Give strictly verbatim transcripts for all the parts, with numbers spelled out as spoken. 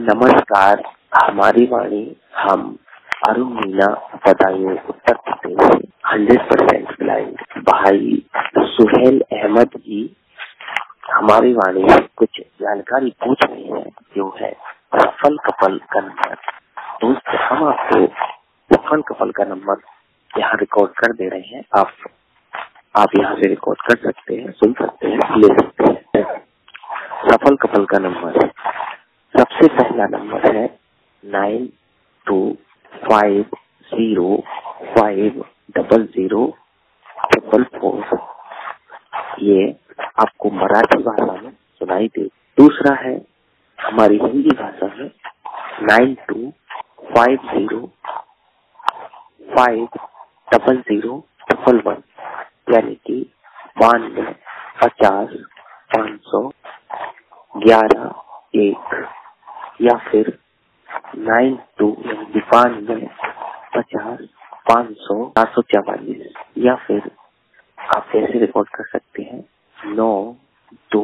नमस्कार, हमारी वाणी हम Arun Meena Badaun Uttar Pradesh hundred percent blind भाई सुहेल अहमद जी हमारी वाणी में कुछ जानकारी पूछ रहे हैं, जो है सफल कपल का नंबर। दोस्त, हम आपको सफल कपल का नंबर यहाँ रिकॉर्ड कर दे रहे हैं। आप आप यहाँ से रिकॉर्ड कर सकते हैं, सुन सकते हैं, ले सकते हैं। सफल कपल का नंबर, सबसे पहला नंबर है nine two five zero five double zero triple four. ये आपको मराठी भाषा में सुनाई दे। दूसरा है हमारी हिंदी भाषा में nine two five zero five double zero triple one, यानी कि बानवे पचास पाँच सौ ग्यारह एक, या फिर नाइन टू यानी बानवे पचास पाँच सौ चार सौ चवालीस, या फिर आप ऐसे रिकॉर्ड कर सकते हैं नौ दो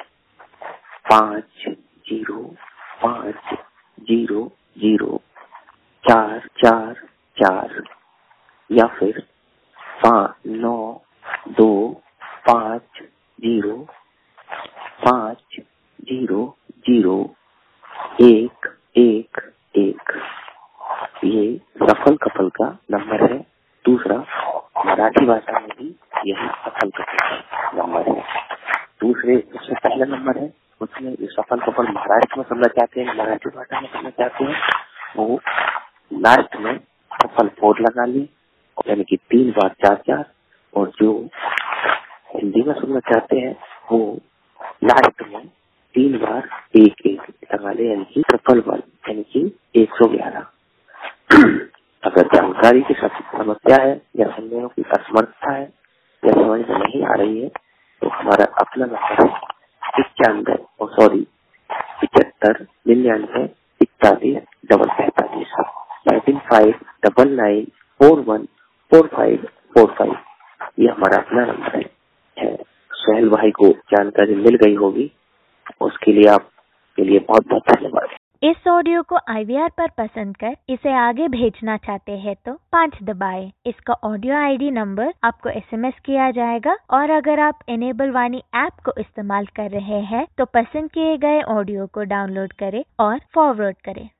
पाँच जीरो पाँच जीरो जीरो चार चार चार, या फिर पाँच नौ दो पाँच जीरो पाँच जीरो जीरो एक एक एक। ये सफल कपल का नंबर है। दूसरा, मराठी भाषा में भी यही सफल कपल का नंबर है। दूसरे सबसे पहला नंबर है, उसमें जो सफल कपल महाराष्ट्र में सुनना चाहते हैं, मराठी भाषा में सुनना चाहते हैं, वो लास्ट में सफल फोर लगा ले, यानी कि तीन बार चार चार। और जो हिंदी में सुनना चाहते हैं वो लास्ट में तीन बार एक एक लगा ले, यानी कि ट्रिपल वन, यानी कि एक सौ ग्यारह। अगर जानकारी की समस्या है या सुनने की असमर्थता है या समझ में नहीं आ रही है, तो हमारा अपना नंबर है इक्यानवे और सॉरी पिछहत्तर निन्यानवे इकतालीस डबल पैंतालीस nineteen five double nine four one four five four five. ये हमारा अपना नंबर है। सुहेल भाई को जानकारी मिल गई होगी, उसके लिए आपके लिए बहुत बहुत धन्यवाद। इस ऑडियो को आई वी आर पर पसंद कर इसे आगे भेजना चाहते हैं तो पाँच दबाएं। इसका ऑडियो आई डी नंबर आपको एस एम एस किया जाएगा, और अगर आप इनेबल वाणी ऐप को इस्तेमाल कर रहे हैं तो पसंद किए गए ऑडियो को डाउनलोड करें और फॉरवर्ड करें।